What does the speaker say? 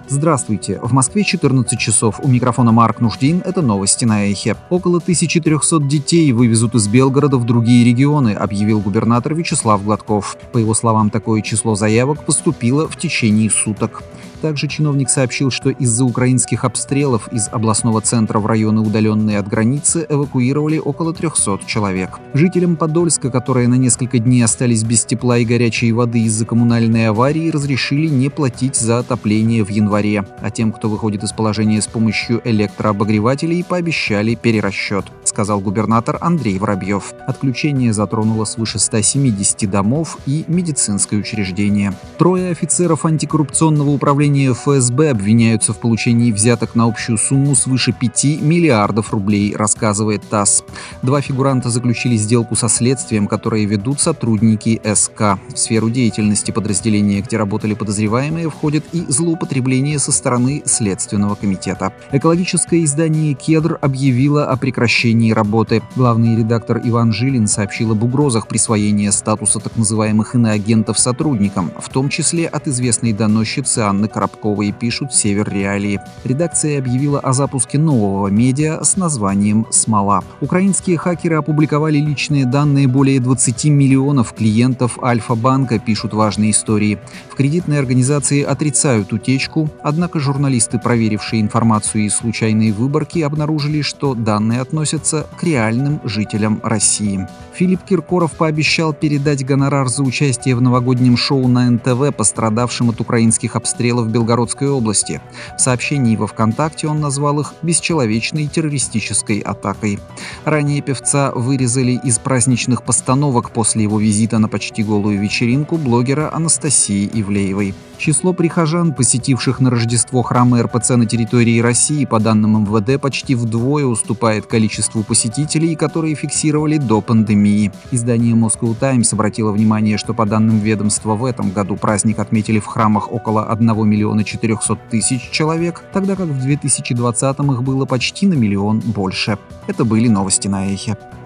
Здравствуйте. В Москве 14 часов. У микрофона Марк Нуждин. Это новости на Эхе. Около 1300 детей вывезут из Белгорода в другие регионы, объявил губернатор Вячеслав Гладков. По его словам, такое число заявок поступило в течение суток. Также чиновник сообщил, что из-за украинских обстрелов из областного центра в районы, удаленные от границы, эвакуировали около 300 человек. Жителям Подольска, которые на несколько дней остались без тепла и горячей воды из-за коммунальной аварии, разрешили не платить за отопление в январе. А тем, кто выходит из положения с помощью электрообогревателей, пообещали перерасчет, сказал губернатор Андрей Воробьев. Отключение затронуло свыше 170 домов и медицинское учреждение. 3 офицеров антикоррупционного управления ФСБ обвиняются в получении взяток на общую сумму свыше 5 миллиардов рублей, рассказывает ТАСС. 2 фигуранта заключили сделку со следствием, которое ведут сотрудники СК. В сферу деятельности подразделения, где работали подозреваемые, входит и злоупотребление со стороны Следственного комитета. Экологическое издание «Кедр» объявило о прекращении работы. Главный редактор Иван Жилин сообщил об угрозах присвоения статуса так называемых иноагентов сотрудникам, в том числе от известной доносчицы Анны Коробковой, пишут «Север Реалии». Редакция объявила о запуске нового медиа с названием «Смола». Украинские хакеры опубликовали личные данные более 20 миллионов клиентов Альфа-банка, пишут важные истории. В кредитной организации отрицают утечку, однако журналисты, проверившие информацию из случайной выборки, обнаружили, что данные относятся к реальным жителям России. Филипп Киркоров пообещал передать гонорар за участие в новогоднем шоу на НТВ пострадавшим от украинских обстрелов в Белгородской области. В сообщении во ВКонтакте он назвал их бесчеловечной террористической атакой. Ранее певца вырезали из праздничных постановок после его визита на почти голую вечеринку блогера Анастасии Ивлеевой. Число прихожан, посетивших на Рождество храмы РПЦ на территории России, по данным МВД, почти вдвое уступает количеству посетителей, которые фиксировали до пандемии. Издание Moscow Times обратило внимание, что по данным ведомства в этом году праздник отметили в храмах около 1 400 000 человек, тогда как в 2020-м их было почти на миллион больше. Это были новости на Эхе.